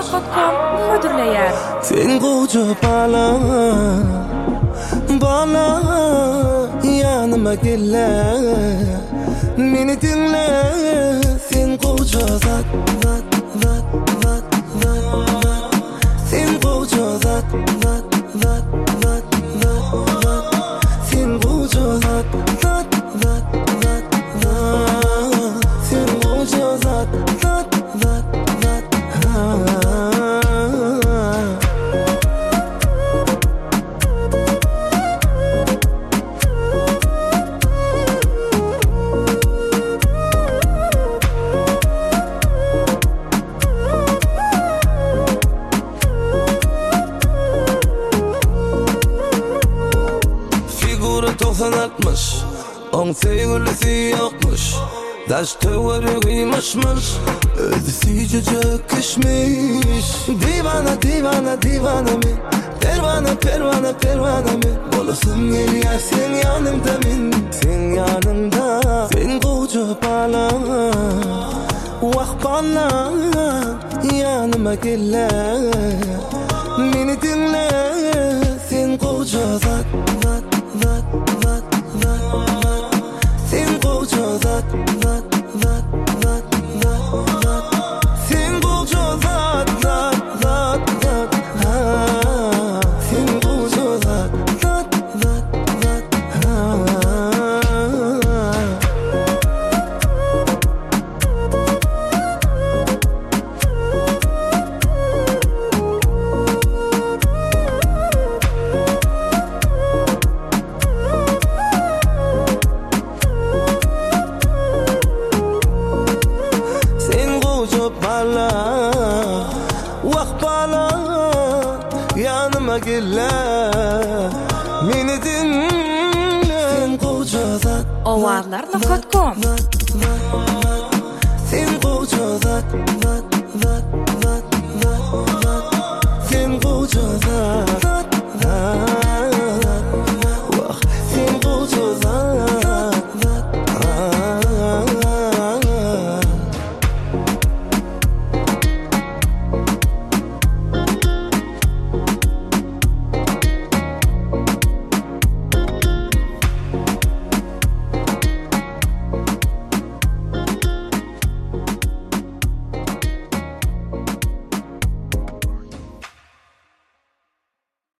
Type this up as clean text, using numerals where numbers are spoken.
Awazlarna.com müdürleýär. Sen goca bala, bala yanıma gelle, meni dinle. Sen goca zat, zat, zat, zat, zat, zat. Sen goca zat, zat, zat, zat, zat, zat. Sen goca zat, zat, zat, zat, zat. Sen goca zat, zat, zat, zat, zat. Sanatmış, on sevgilisi yokmuş. Daş tövörü mışmış, özüsüce çöküşmüş. Divana, divana, divana mi? Pervana, pervana, pervana mi? Olasın gel ya sen yanımda min, sen yanımda. Sen koca bala, vah bala, yanıma gelle, beni dinle. Sen koca zat, zat, zat, zat, zat, zat. Sen koca zat, zat, zat, zat, zat, zat. Sen koca zat, zat, zat, zat, ha. Sen koca zat, zat, zat, zat, ha. Yanıma gelle, beni dinle. Sen koca zat, Awazlarna.com sen koca zat, zat,